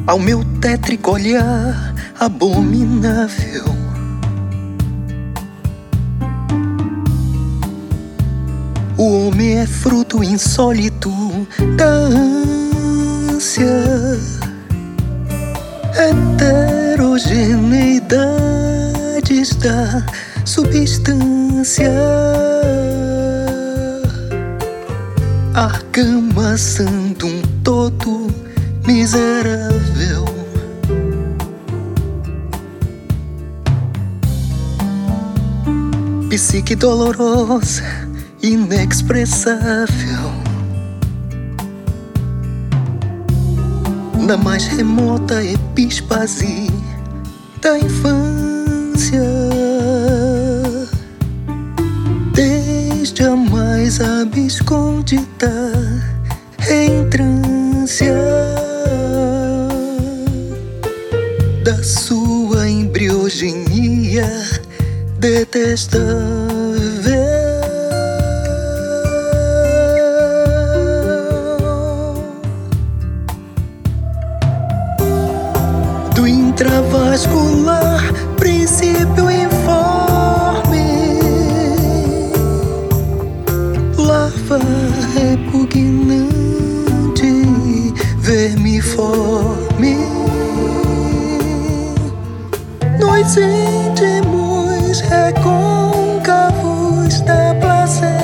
ao meu tétrico olhar abominável. O homem é fruto insólito da ânsia, heterogeneidades da substância, argamassando um todo miserável. Psique dolorosa, inexpressável, na mais remota epispasia da infância, desde a mais abscondida reentrância da sua embriogenia detestável. Do intravascular princípio informe, larva repugnante, vermiforme, nos íntimos recôncavos da placenta,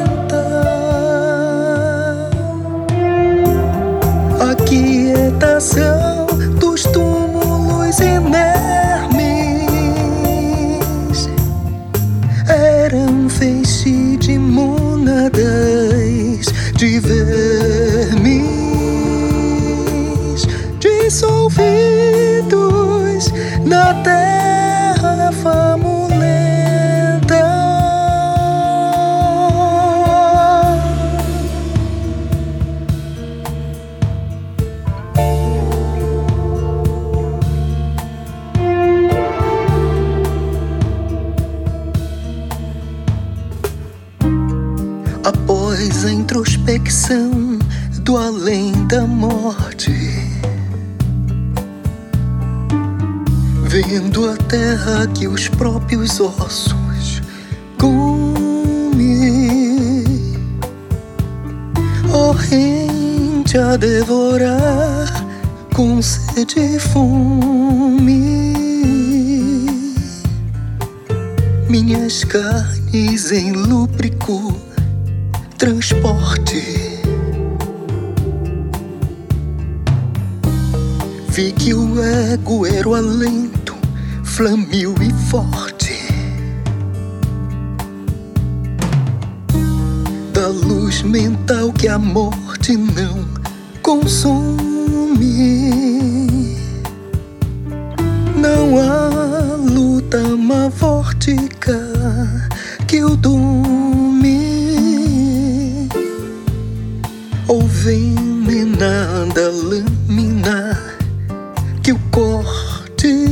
a quietação dos túmulos inermes era um feixe de mônadas, de vermes dissolvidos na terra famulenta. Após a introspecção do além da morte, vendo a terra que os próprios ossos come, horrende a devorar com sede e fome, minhas carnes em lúbrico transporte. Vi que o ego era o alento flamil e forte da luz mental que a morte não consome. Não há luta mavórtica que o dome, ou venenada lâmina que o corte.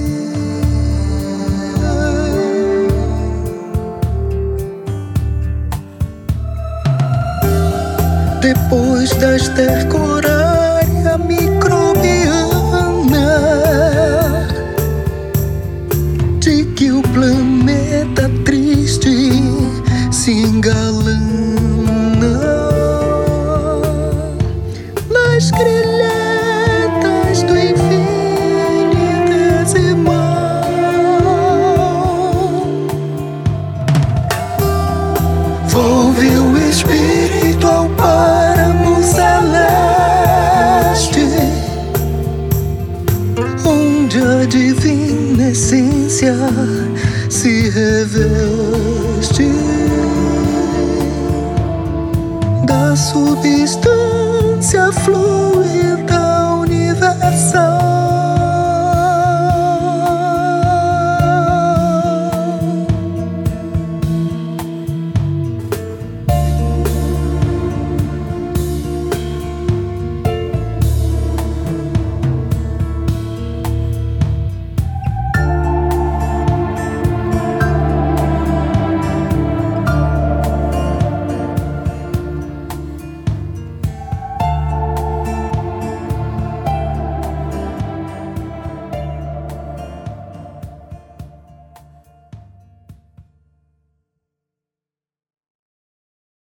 Depois da esterco horária microbiana, de que o planeta triste se engalana nas grilhetas do infinitesimal, volve o espírito ao páramo celeste, onde a divina essência se reveste da substância fluida